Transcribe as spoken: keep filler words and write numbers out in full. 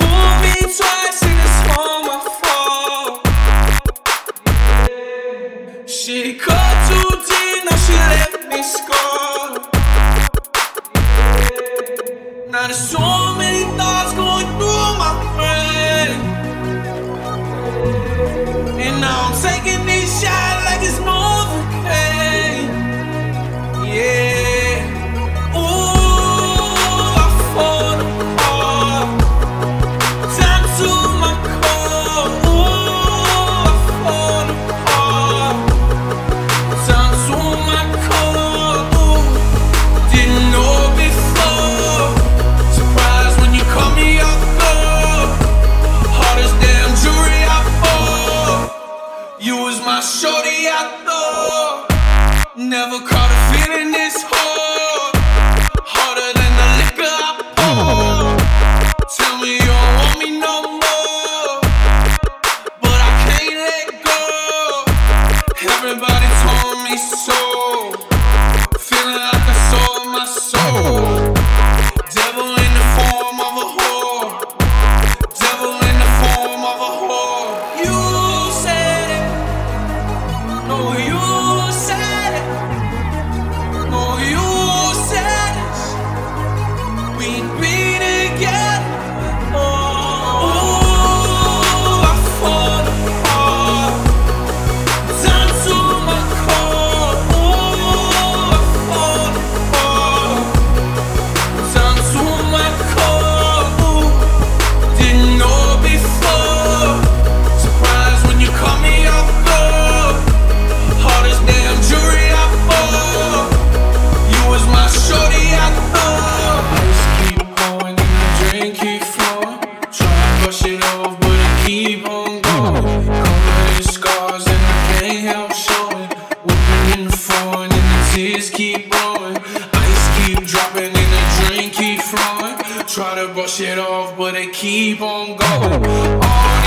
Fooled me twice and it's all my fault. She cut too deep, now she left me scarred. Now there's so many thoughts going through my brain, and now I'm taking these shots like it's Novocaine. Yeah, ooh, I fall apart. Time to my core. Ooh, I fall apart. Time to my core. Ooh, didn't know before. Surprised when you call me off guard. Hardest damn jewelry I bought. You was my shorty, I thought. Never caught a feeling this hard. Harder than the liquor I pour. Tell me you don't want me no more, but I can't let go. Everybody told me so. Feeling like I sold my soul. Devil in the form of a whore. Devil in the form of a whore. You said it. No, you said it. No, you said it. We'd be together. Oh, ooh, I fall apart. Time to my core. Ooh, I fall apart. Time to my core. Ooh, didn't know before. Surprised when you call me off guard. Hardest damn jewelry I bought. You was my shorty, I thought. Ice keep pouring and the drink keep flowing. Try to brush it off, but it keep on going. Covered in scars and I can't help showing. Whipping in the phone and the tears keep blowing. Ice keep dropping and the drink keep flowing. Try to brush it off, but it keep on going. All